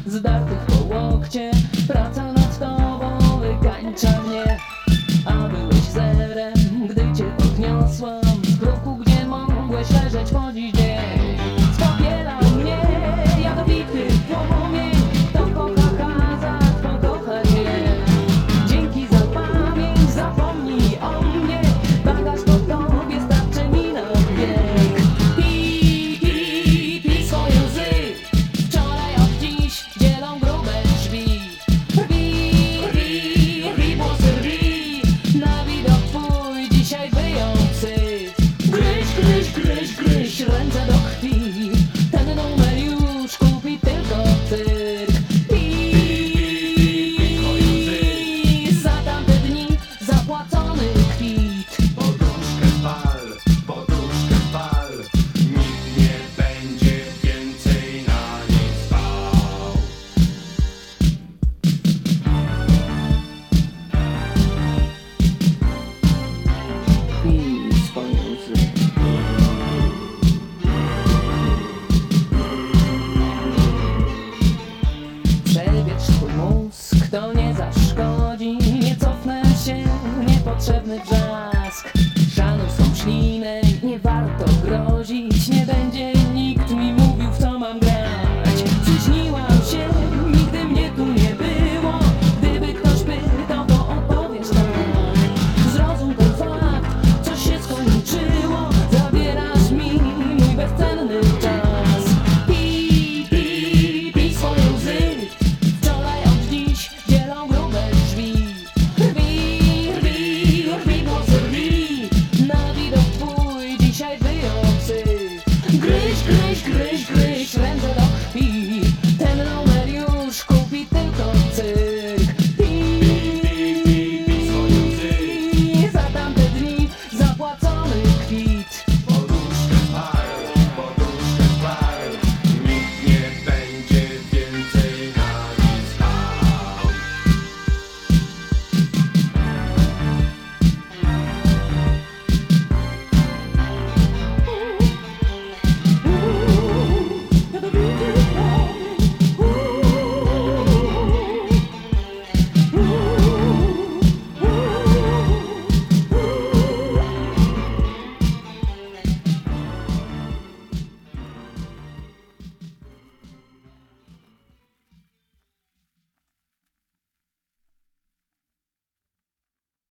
zdartych po łokcie. Praca nad tobą wykańcza mnie, a byłeś zerem, gdy cię podniosłam z prochu, gdzie mogłeś leżeć po dziś dzień. Spowielał mnie jadowity płomień, to kocha hazard, pokocha cię. Dzięki za pamięć, zapomnij o mnie, bagaż po tobie starczy mi na wiek. Pij swoje łzy, wczoraj od dziś dzielą grube drzwi. Rwij włosy, rwij, na widok twój dzisiaj wyjął syf. Gryź ręce do krwi, ten numer już kupi tylko cyrk. Pij za tamte dni zapłacony kwit. Poduszkę pal, nikt nie będzie więcej na niej spał. Pij swoje łzy. Przewietrz twój mózg, to nie zaszkodzi. Nie cofnę się, niepotrzebny wrzask.